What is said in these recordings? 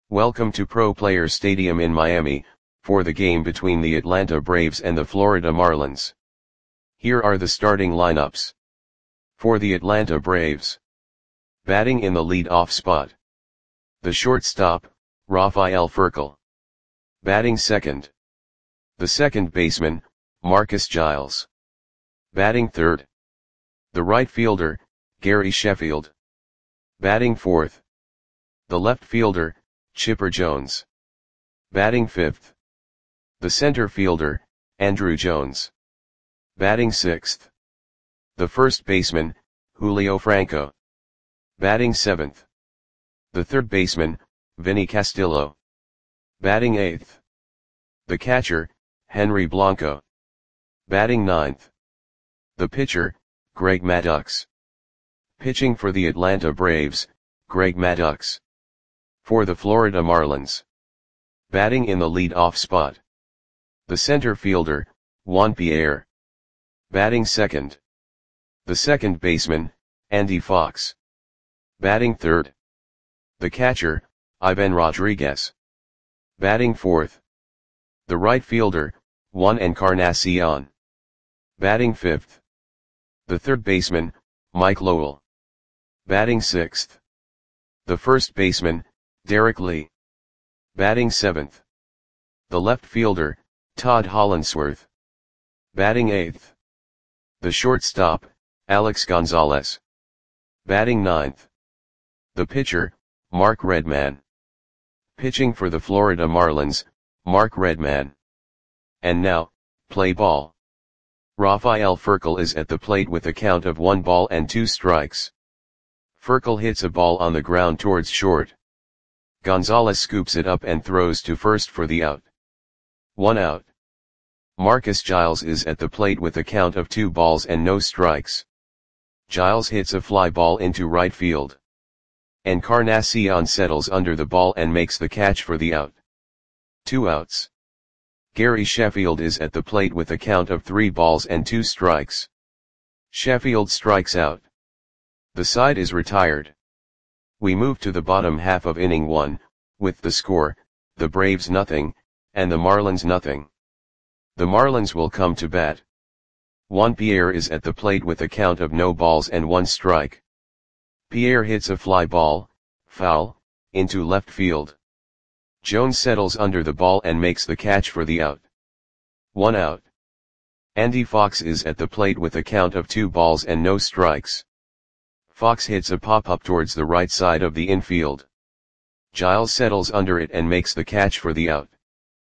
Welcome to Pro Players Stadium in Miami, for the game between the Atlanta Braves and the Florida Marlins. Here are the starting lineups. For the Atlanta Braves. Batting in the lead-off spot. The shortstop, Rafael Furcal. Batting second. The second baseman, Marcus Giles. Batting third. The right fielder, Gary Sheffield. Batting fourth. The left fielder, Chipper Jones. Batting fifth. The center fielder, Andruw Jones. Batting sixth. The first baseman, Julio Franco. Batting seventh. The third baseman, Vinny Castillo. Batting eighth. The catcher, Henry Blanco. Batting ninth. The pitcher, Greg Maddux. Pitching for the Atlanta Braves, Greg Maddux. For the Florida Marlins. Batting in the lead-off spot. The center fielder, Juan Pierre. Batting second. The second baseman, Andy Fox. Batting third. The catcher, Ivan Rodriguez. Batting fourth. The right fielder, Juan Encarnacion. Batting fifth. The third baseman, Mike Lowell. Batting sixth. The first baseman, Derek Lee. Batting seventh. The left fielder, Todd Hollandsworth. Batting eighth. The shortstop, Alex Gonzalez. Batting ninth. The pitcher, Mark Redman. Pitching for the Florida Marlins, Mark Redman. And now, play ball. Rafael Furcal is at the plate with a count of 1 ball and 2 strikes. Furcal hits a ball on the ground towards short. Gonzalez scoops it up and throws to first for the out. 1 out. Marcus Giles is at the plate with a count of 2 balls and no strikes. Giles hits a fly ball into right field. Encarnacion settles under the ball and makes the catch for the out. 2 outs. Gary Sheffield is at the plate with a count of 3 balls and 2 strikes. Sheffield strikes out. The side is retired. We move to the bottom half of inning 1, with the score, the Braves nothing, and the Marlins nothing. The Marlins will come to bat. Juan Pierre is at the plate with a count of no balls and 1 strike. Pierre hits a fly ball, foul, into left field. Jones settles under the ball and makes the catch for the out. 1 out. Andy Fox is at the plate with a count of 2 balls and no strikes. Fox hits a pop-up towards the right side of the infield. Giles settles under it and makes the catch for the out.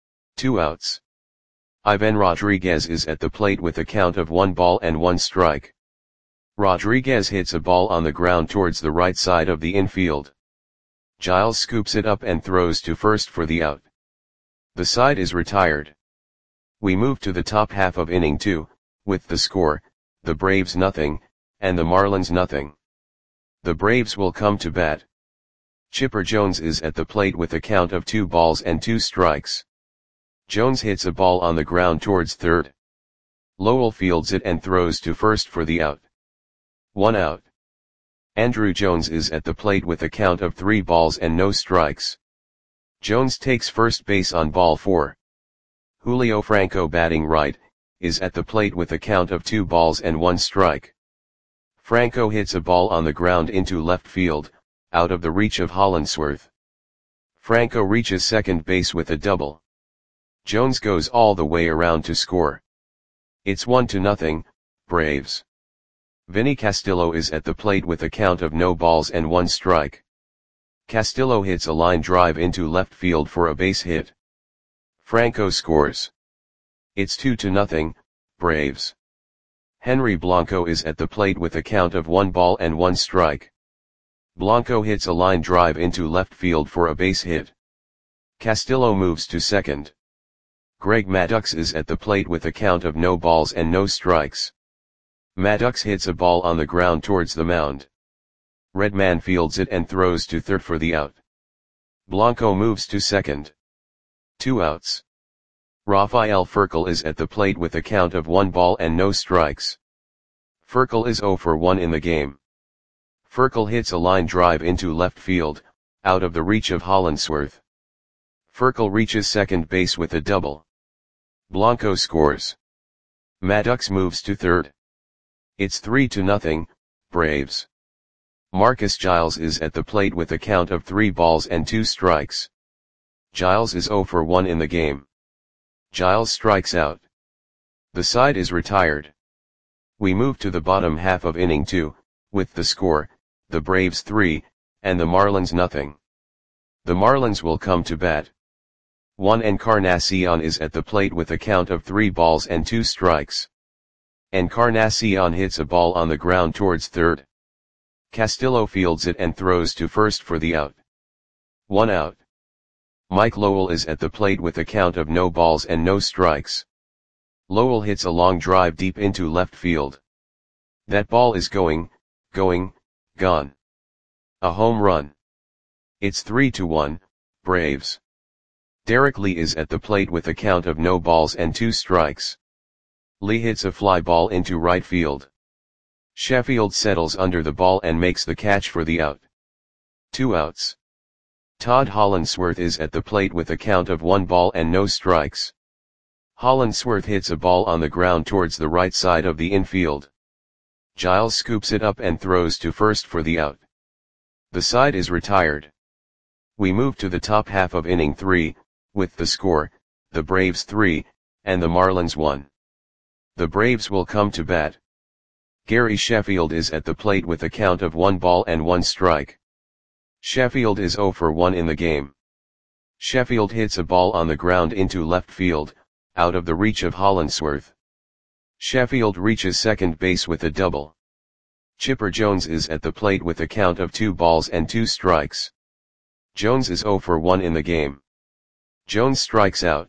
2 outs. Ivan Rodriguez is at the plate with a count of 1 ball and 1 strike. Rodriguez hits a ball on the ground towards the right side of the infield. Giles scoops it up and throws to first for the out. The side is retired. We move to the top half of inning 2, with the score, the Braves nothing, and the Marlins nothing. The Braves will come to bat. Chipper Jones is at the plate with a count of 2 balls and 2 strikes. Jones hits a ball on the ground towards third. Lowell fields it and throws to first for the out. 1 out. Andruw Jones is at the plate with a count of 3 balls and no strikes. Jones takes first base on ball 4. Julio Franco, batting right, is at the plate with a count of 2 balls and 1 strike. Franco hits a ball on the ground into left field, out of the reach of Hollandsworth. Franco reaches second base with a double. Jones goes all the way around to score. It's 1-0, Braves. Vinny Castillo is at the plate with a count of no balls and 1 strike. Castillo hits a line drive into left field for a base hit. Franco scores. It's 2-0, Braves. Henry Blanco is at the plate with a count of 1 ball and 1 strike. Blanco hits a line drive into left field for a base hit. Castillo moves to second. Greg Maddux is at the plate with a count of no balls and no strikes. Maddux hits a ball on the ground towards the mound. Redman fields it and throws to third for the out. Blanco moves to second. 2 outs. Rafael Furcal is at the plate with a count of 1 ball and no strikes. Furcal is 0 for 1 in the game. Furcal hits a line drive into left field, out of the reach of Hollandsworth. Furkel reaches second base with a double. Blanco scores. Maddox moves to third. It's 3-0, Braves. Marcus Giles is at the plate with a count of 3 balls and 2 strikes. Giles is 0 for 1 in the game. Giles strikes out. The side is retired. We move to the bottom half of inning 2, with the score, the Braves 3, and the Marlins nothing. The Marlins will come to bat. Juan Encarnacion is at the plate with a count of 3 balls and 2 strikes. Encarnacion hits a ball on the ground towards third. Castillo fields it and throws to first for the out. 1 out. Mike Lowell is at the plate with a count of no balls and no strikes. Lowell hits a long drive deep into left field. That ball is gone. A home run. It's 3-1, Braves. Derek Lee is at the plate with a count of no balls and 2 strikes. Lee hits a fly ball into right field. Sheffield settles under the ball and makes the catch for the out. 2 outs. Todd Hollandsworth is at the plate with a count of 1 ball and no strikes. Hollandsworth hits a ball on the ground towards the right side of the infield. Giles scoops it up and throws to first for the out. The side is retired. We move to the top half of inning 3, with the score, the Braves 3, and the Marlins 1. The Braves will come to bat. Gary Sheffield is at the plate with a count of 1 ball and 1 strike. Sheffield is 0 for 1 in the game. Sheffield hits a ball on the ground into left field, out of the reach of Hollandsworth. Sheffield reaches second base with a double. Chipper Jones is at the plate with a count of 2 balls and 2 strikes. Jones is 0 for 1 in the game. Jones strikes out.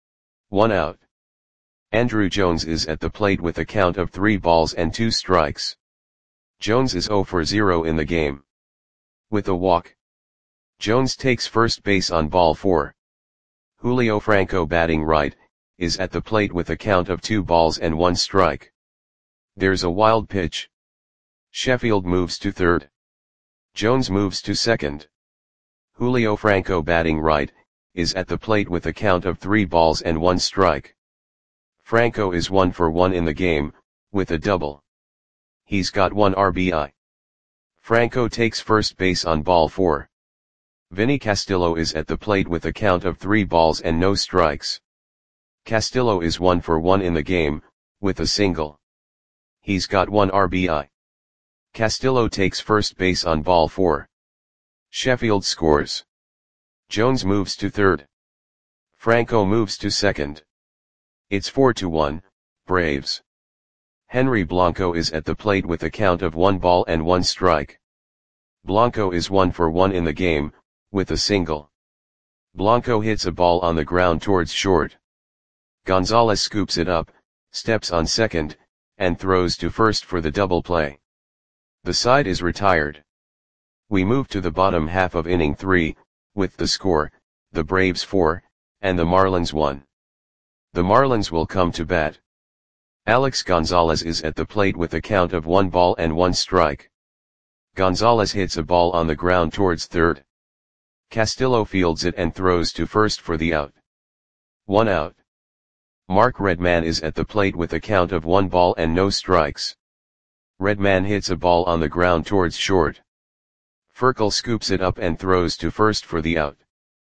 1 out. Andrew Jones is at the plate with a count of 3 balls and 2 strikes. Jones is 0 for 0 in the game. With a walk. Jones takes first base on ball 4. Julio Franco, batting right, is at the plate with a count of 2 balls and 1 strike. There's a wild pitch. Sheffield moves to third. Jones moves to second. Julio Franco, batting right, is at the plate with a count of 3 balls and 1 strike. Franco is 1 for 1 in the game, with a double. He's got 1 RBI. Franco takes first base on ball 4. Vinny Castillo is at the plate with a count of 3 balls and no strikes. Castillo is 1 for 1 in the game, with a single. He's got 1 RBI. Castillo takes first base on ball 4. Sheffield scores. Jones moves to third. Franco moves to second. It's 4-1, Braves. Henry Blanco is at the plate with a count of 1 ball and 1 strike. Blanco is 1 for 1 in the game, with a single. Blanco hits a ball on the ground towards short. Gonzalez scoops it up, steps on second, and throws to first for the double play. The side is retired. We move to the bottom half of inning 3, with the score, the Braves 4, and the Marlins 1. The Marlins will come to bat. Alex Gonzalez is at the plate with a count of 1 ball and 1 strike. Gonzalez hits a ball on the ground towards third. Castillo fields it and throws to first for the out. 1 out. Mark Redman is at the plate with a count of 1 ball and no strikes. Redman hits a ball on the ground towards short. Furkel scoops it up and throws to first for the out.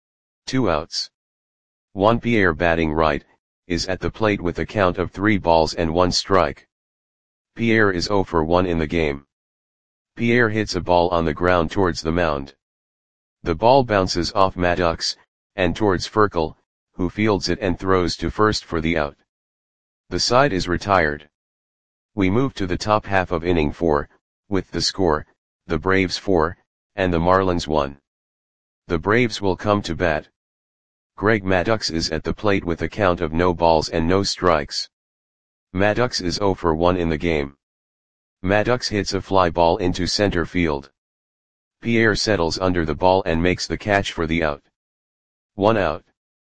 2 outs. Juan Pierre, batting right, is at the plate with a count of 3 balls and 1 strike. Pierre is 0 for 1 in the game. Pierre hits a ball on the ground towards the mound. The ball bounces off Maddox, and towards Furkel, who fields it and throws to first for the out. The side is retired. We move to the top half of inning 4, with the score, the Braves 4, and the Marlins 1. The Braves will come to bat. Greg Maddux is at the plate with a count of no balls and no strikes. Maddux is 0 for 1 in the game. Maddux hits a fly ball into center field. Pierre settles under the ball and makes the catch for the out. 1 out.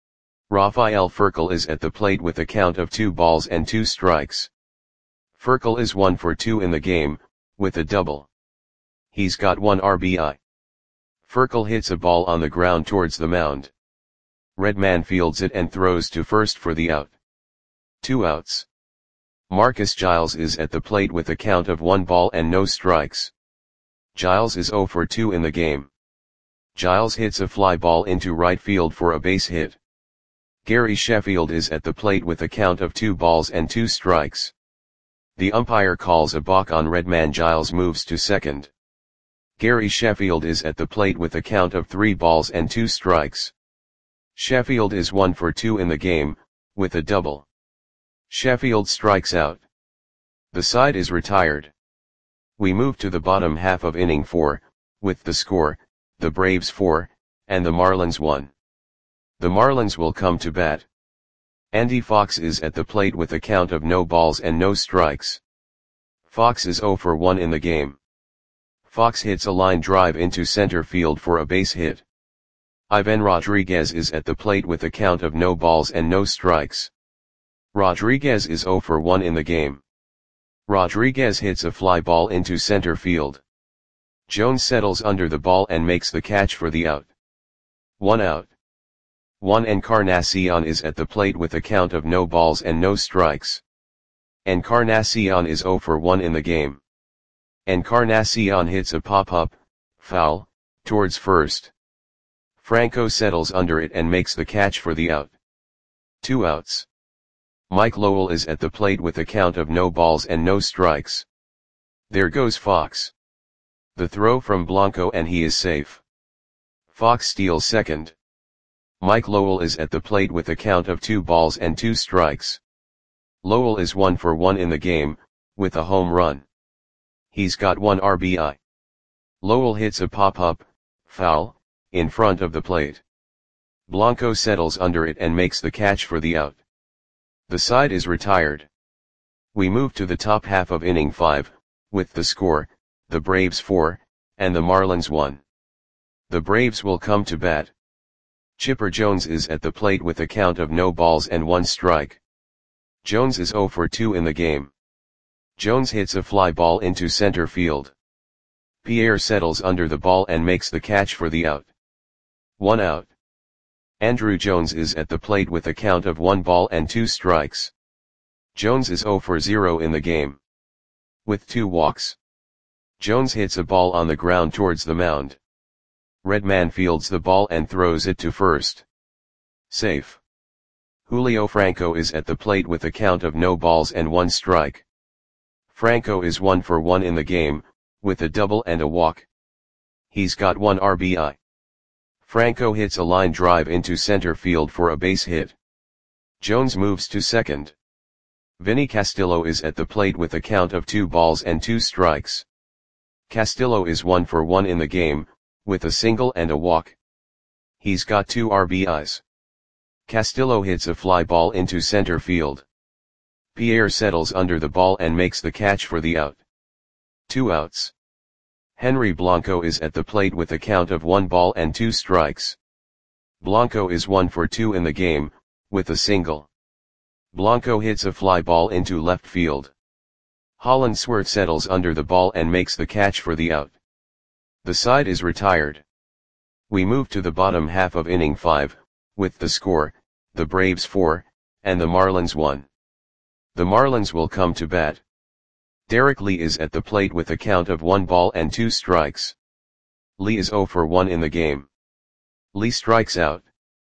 Rafael Furkel is at the plate with a count of 2 balls and 2 strikes. Furkel is 1 for 2 in the game, with a double. He's got 1 RBI. Furkel hits a ball on the ground towards the mound. Red man fields it and throws to first for the out. 2 outs. Marcus Giles is at the plate with a count of 1 ball and no strikes. Giles is 0 for 2 in the game. Giles hits a fly ball into right field for a base hit. Gary Sheffield is at the plate with a count of 2 balls and 2 strikes. The umpire calls a balk on Redman. Giles moves to second. Gary Sheffield is at the plate with a count of 3 balls and 2 strikes. Sheffield is 1 for 2 in the game, with a double. Sheffield strikes out. The side is retired. We move to the bottom half of inning 4, with the score, the Braves 4, and the Marlins 1. The Marlins will come to bat. Andy Fox is at the plate with a count of no balls and no strikes. Fox is 0 for 1 in the game. Fox hits a line drive into center field for a base hit. Ivan Rodriguez is at the plate with a count of no balls and no strikes. Rodriguez is 0 for 1 in the game. Rodriguez hits a fly ball into center field. Jones settles under the ball and makes the catch for the out. 1 out. Juan Encarnacion is at the plate with a count of no balls and no strikes. Encarnacion is 0 for 1 in the game. Encarnacion hits a pop-up, foul, towards first. Franco settles under it and makes the catch for the out. 2 outs. Mike Lowell is at the plate with a count of no balls and no strikes. There goes Fox. The throw from Blanco and he is safe. Fox steals second. Mike Lowell is at the plate with a count of 2 balls and 2 strikes. Lowell is 1 for 1 in the game, with a home run. He's got 1 RBI. Lowell hits a pop-up, foul, in front of the plate. Blanco settles under it and makes the catch for the out. The side is retired. We move to the top half of inning 5, with the score, the Braves 4, and the Marlins 1. The Braves will come to bat. Chipper Jones is at the plate with a count of no balls and 1 strike. Jones is 0 for 2 in the game. Jones hits a fly ball into center field. Pierre settles under the ball and makes the catch for the out. 1 out. Andrew Jones is at the plate with a count of 1 ball and 2 strikes. Jones is 0 for 0 in the game. With 2 walks. Jones hits a ball on the ground towards the mound. Redman fields the ball and throws it to first. Safe. Julio Franco is at the plate with a count of no balls and 1 strike. Franco is 1 for 1 in the game, with a double and a walk. He's got 1 RBI. Franco hits a line drive into center field for a base hit. Jones moves to second. Vinny Castillo is at the plate with a count of 2 balls and 2 strikes. Castillo is 1 for 1 in the game, with a single and a walk. He's got 2 RBIs. Castillo hits a fly ball into center field. Pierre settles under the ball and makes the catch for the out. 2 outs. Henry Blanco is at the plate with a count of 1 ball and 2 strikes. Blanco is 1 for 2 in the game, with a single. Blanco hits a fly ball into left field. Hollandsworth settles under the ball and makes the catch for the out. The side is retired. We move to the bottom half of inning 5, with the score, the Braves 4, and the Marlins 1. The Marlins will come to bat. Derek Lee is at the plate with a count of 1 ball and 2 strikes. Lee is 0 for 1 in the game. Lee strikes out.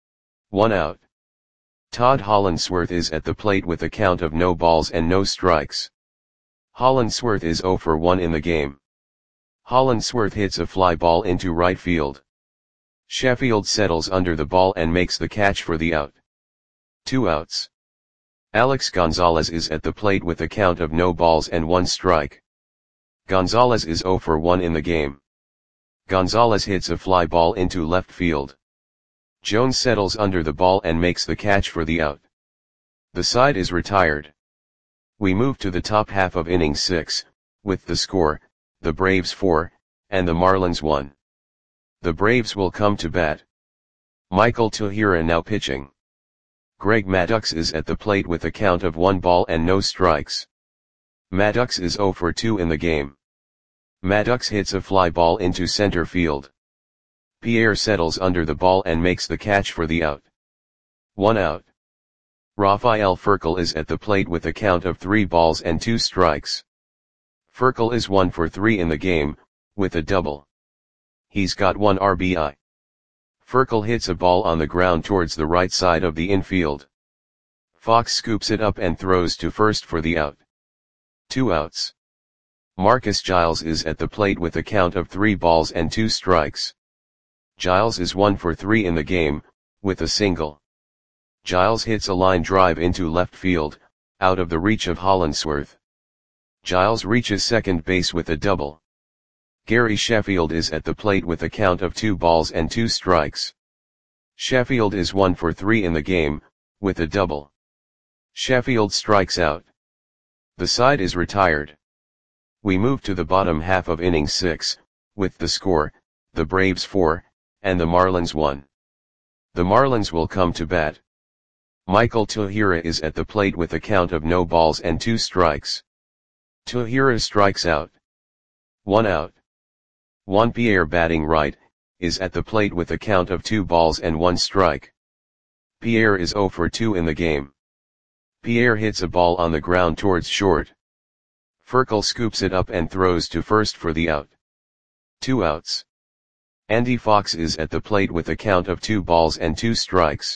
1 out. Todd Hollandsworth is at the plate with a count of no balls and no strikes. Hollandsworth is 0 for 1 in the game. Hollandsworth hits a fly ball into right field. Sheffield settles under the ball and makes the catch for the out. 2 outs. Alex Gonzalez is at the plate with a count of no balls and 1 strike. Gonzalez is 0 for 1 in the game. Gonzalez hits a fly ball into left field. Jones settles under the ball and makes the catch for the out. The side is retired. We move to the top half of inning 6, with the score, the Braves 4, and the Marlins 1. The Braves will come to bat. Michael Tahira now pitching. Greg Maddux is at the plate with a count of 1 ball and no strikes. Maddux is 0 for 2 in the game. Maddux hits a fly ball into center field. Pierre settles under the ball and makes the catch for the out. 1 out. Rafael Furcal is at the plate with a count of 3 balls and 2 strikes. Furcal is 1 for 3 in the game, with a double. He's got 1 RBI. Furcal hits a ball on the ground towards the right side of the infield. Fox scoops it up and throws to first for the out. 2 outs. Marcus Giles is at the plate with a count of 3 balls and 2 strikes. Giles is 1 for 3 in the game, with a single. Giles hits a line drive into left field, out of the reach of Hollandsworth. Giles reaches second base with a double. Gary Sheffield is at the plate with a count of 2 balls and 2 strikes. Sheffield is 1 for 3 in the game, with a double. Sheffield strikes out. The side is retired. We move to the bottom half of inning 6, with the score, the Braves 4, and the Marlins 1. The Marlins will come to bat. Michael Tuhira is at the plate with a count of no balls and 2 strikes. Tuhira strikes out. 1 out. Juan Pierre, batting right, is at the plate with a count of 2 balls and 1 strike. Pierre is 0 for 2 in the game. Pierre hits a ball on the ground towards short. Furcal scoops it up and throws to first for the out. 2 outs. Andy Fox is at the plate with a count of 2 balls and 2 strikes.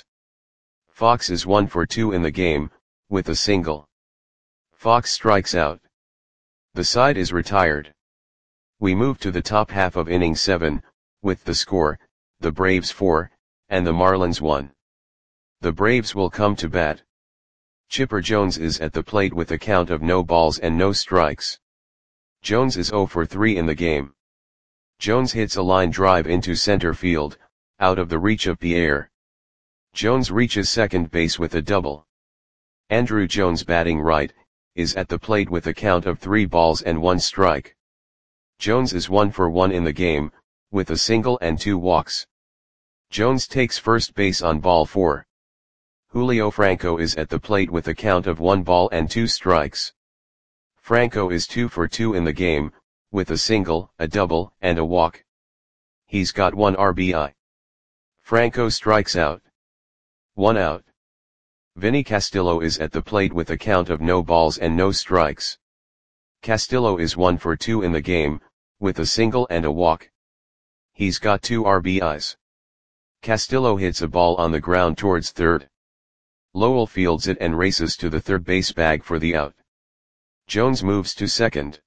Fox is 1 for 2 in the game, with a single. Fox strikes out. The side is retired. We move to the top half of inning 7, with the score, the Braves 4, and the Marlins 1. The Braves will come to bat. Chipper Jones is at the plate with a count of no balls and no strikes. Jones is 0 for 3 in the game. Jones hits a line drive into center field, out of the reach of Pierre. Jones reaches second base with a double. Andrew Jones, batting right, is at the plate with a count of 3 balls and 1 strike. Jones is 1 for 1 in the game, with a single and 2 walks. Jones takes first base on ball 4. Julio Franco is at the plate with a count of 1 ball and 2 strikes. Franco is 2 for 2 in the game, with a single, a double, and a walk. He's got 1 RBI. Franco strikes out. 1 out. Vinny Castillo is at the plate with a count of no balls and no strikes. Castillo is 1 for 2 in the game, with a single and a walk. He's got 2 RBIs. Castillo hits a ball on the ground towards third. Lowell fields it and races to the third base bag for the out. Jones moves to second.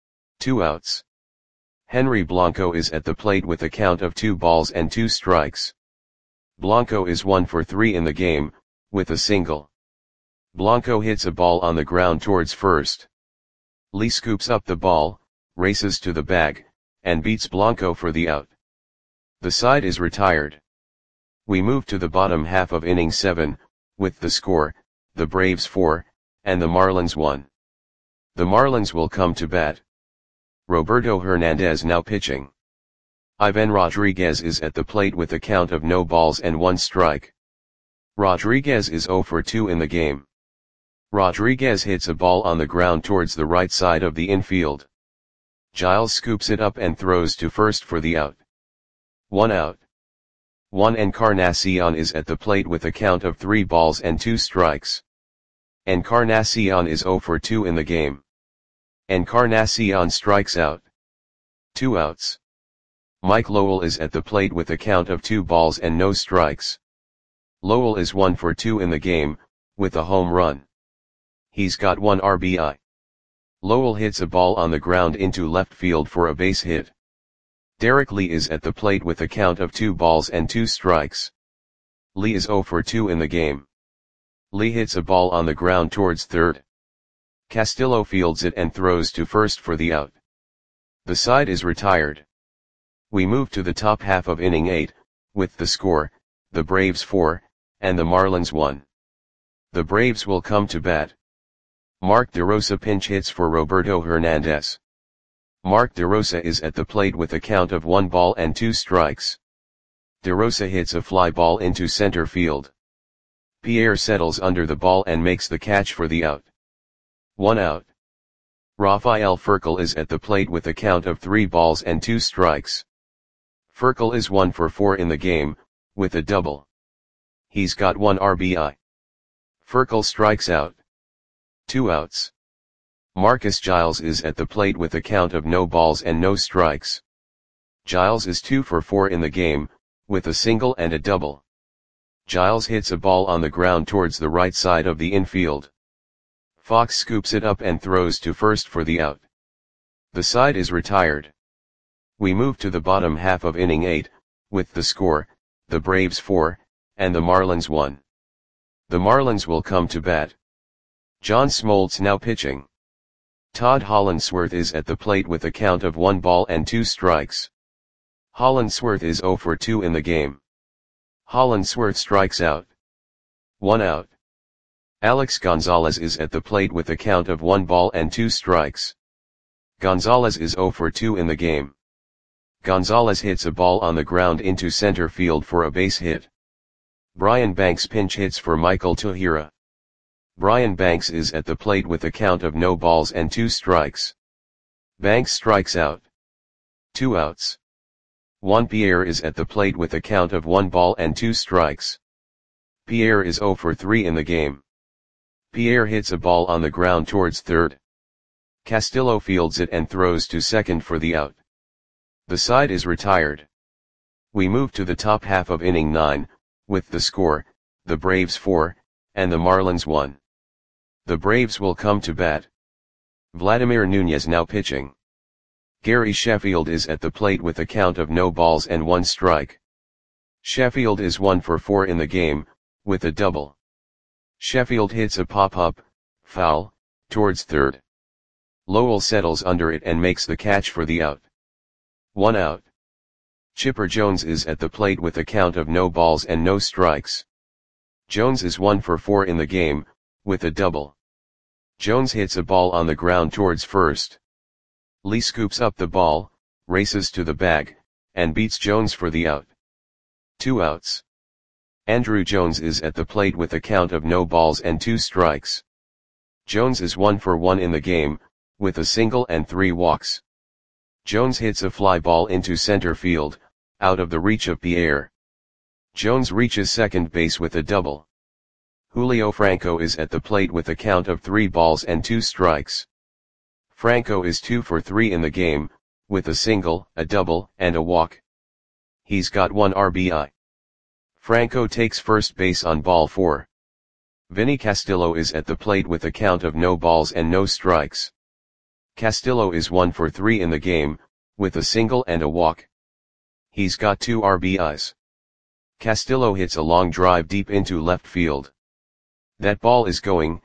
2 outs. Henry Blanco is at the plate with a count of 2 balls and 2 strikes. Blanco is 1 for 3 in the game, with a single. Blanco hits a ball on the ground towards first. Lee scoops up the ball, races to the bag, and beats Blanco for the out. The side is retired. We move to the bottom half of inning 7, with the score, the Braves 4, and the Marlins 1. The Marlins will come to bat. Roberto Hernandez now pitching. Ivan Rodriguez is at the plate with a count of no balls and 1 strike. Rodriguez is 0 for 2 in the game. Rodriguez hits a ball on the ground towards the right side of the infield. Giles scoops it up and throws to first for the out. 1 out. Juan Encarnacion is at the plate with a count of 3 balls and 2 strikes. Encarnacion is 0 for 2 in the game. Encarnacion strikes out. 2 outs. Mike Lowell is at the plate with a count of 2 balls and no strikes. Lowell is 1 for 2 in the game, with a home run. He's got 1 RBI. Lowell hits a ball on the ground into left field for a base hit. Derek Lee is at the plate with a count of 2 balls and 2 strikes. Lee is 0 for 2 in the game. Lee hits a ball on the ground towards third. Castillo fields it and throws to first for the out. The side is retired. We move to the top half of inning 8, with the score, the Braves 4, and the Marlins 1. The Braves will come to bat. Mark DeRosa pinch hits for Roberto Hernandez. Mark DeRosa is at the plate with a count of 1 ball and 2 strikes. DeRosa hits a fly ball into center field. Pierre settles under the ball and makes the catch for the out. 1 out. Rafael Furcal is at the plate with a count of 3 balls and 2 strikes. Furcal is 1 for 4 in the game, with a double. He's got 1 RBI. Furcal strikes out. 2 outs. Marcus Giles is at the plate with a count of no balls and no strikes. Giles is 2 for 4 in the game, with a single and a double. Giles hits a ball on the ground towards the right side of the infield. Fox scoops it up and throws to first for the out. The side is retired. We move to the bottom half of inning 8, with the score, the Braves 4, and the Marlins 1. The Marlins will come to bat. John Smoltz now pitching. Todd Hollandsworth is at the plate with a count of 1 ball and 2 strikes. Hollandsworth is 0 for 2 in the game. Hollandsworth strikes out. 1 out. Alex Gonzalez is at the plate with a count of 1 ball and 2 strikes. Gonzalez is 0 for 2 in the game. Gonzalez hits a ball on the ground into center field for a base hit. Brian Banks pinch hits for Michael Tahira. Brian Banks is at the plate with a count of no balls and 2 strikes. Banks strikes out. 2 outs. Juan Pierre is at the plate with a count of 1 ball and 2 strikes. Pierre is 0 for 3 in the game. Pierre hits a ball on the ground towards third. Castillo fields it and throws to second for the out. The side is retired. We move to the top half of inning 9, with the score, the Braves 4, and the Marlins 1. The Braves will come to bat. Vladimir Nunez now pitching. Gary Sheffield is at the plate with a count of no balls and 1 strike. Sheffield is 1 for 4 in the game, with a double. Sheffield hits a pop-up, foul, towards third. Lowell settles under it and makes the catch for the out. 1 out. Chipper Jones is at the plate with a count of no balls and no strikes. Jones is 1 for 4 in the game, with a double. Jones hits a ball on the ground towards first. Lee scoops up the ball, races to the bag, and beats Jones for the out. 2 outs. Andrew Jones is at the plate with a count of no balls and 2 strikes. Jones is 1 for 1 in the game, with a single and 3 walks. Jones hits a fly ball into center field, out of the reach of Pierre. Jones reaches second base with a double. Julio Franco is at the plate with a count of 3 balls and 2 strikes. Franco is 2 for 3 in the game, with a single, a double, and a walk. He's got 1 RBI. Franco takes first base on ball 4. Vinny Castillo is at the plate with a count of no balls and no strikes. Castillo is 1 for 3 in the game, with a single and a walk. He's got 2 RBIs. Castillo hits a long drive deep into left field. That ball is gone.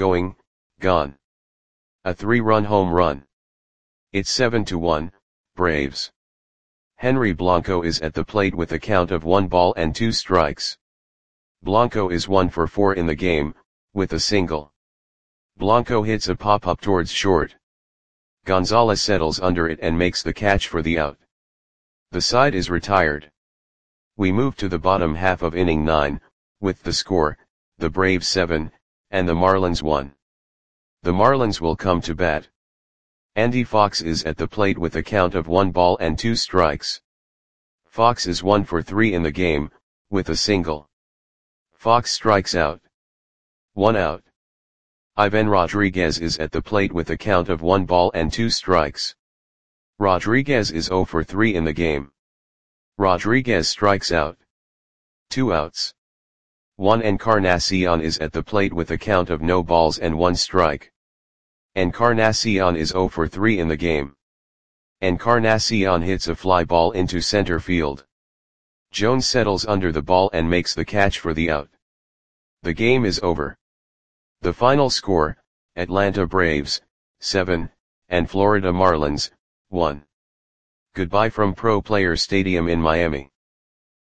A 3-run home run. It's 7-1, Braves. Henry Blanco is at the plate with a count of 1 ball and 2 strikes. Blanco is 1 for 4 in the game, with a single. Blanco hits a pop-up towards short. Gonzalez settles under it and makes the catch for the out. The side is retired. We move to the bottom half of inning 9, with the score, the Braves 7, and the Marlins 1. The Marlins will come to bat. Andy Fox is at the plate with a count of 1 ball and 2 strikes. Fox is 1 for 3 in the game, with a single. Fox strikes out. 1 out. Ivan Rodriguez is at the plate with a count of 1 ball and 2 strikes. Rodriguez is 0 for 3 in the game. Rodriguez strikes out. 2 outs. Juan Encarnacion is at the plate with a count of no balls and 1 strike. Encarnacion is 0 for 3 in the game. Encarnacion hits a fly ball into center field. Jones settles under the ball and makes the catch for the out. The game is over. The final score, Atlanta Braves, 7, and Florida Marlins, 1. Goodbye from Pro Players Stadium in Miami.